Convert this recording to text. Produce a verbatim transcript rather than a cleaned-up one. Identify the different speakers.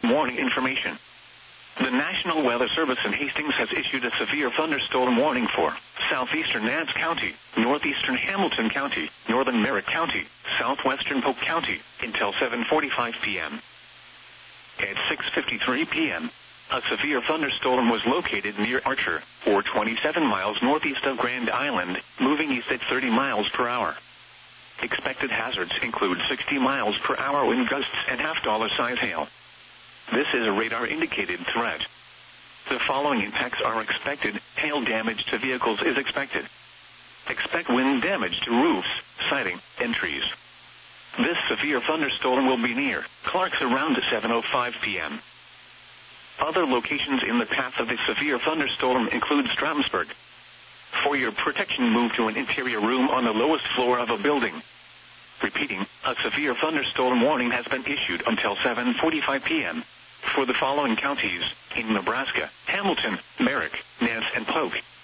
Speaker 1: warning information. The National Weather Service in Hastings has issued a severe thunderstorm warning for southeastern Nance County, northeastern Hamilton County, northern Merritt County, southwestern Polk County, until seven forty-five p.m. At six fifty-three p.m., a severe thunderstorm was located near Archer, or twenty-seven miles northeast of Grand Island, moving east at thirty miles per hour. Expected hazards include sixty miles per hour wind gusts and half-dollar-size hail. This is a radar-indicated threat. The following impacts are expected. Hail damage to vehicles is expected. Expect wind damage to roofs, siding, and trees. This severe thunderstorm will be near Clarks around seven oh five p.m. Other locations in the path of the severe thunderstorm include Stroudsburg. For your protection, move to an interior room on the lowest floor of a building. Repeating, a severe thunderstorm warning has been issued until seven forty-five p.m. for the following counties in Nebraska: Hamilton, Merrick, Nance, and Polk.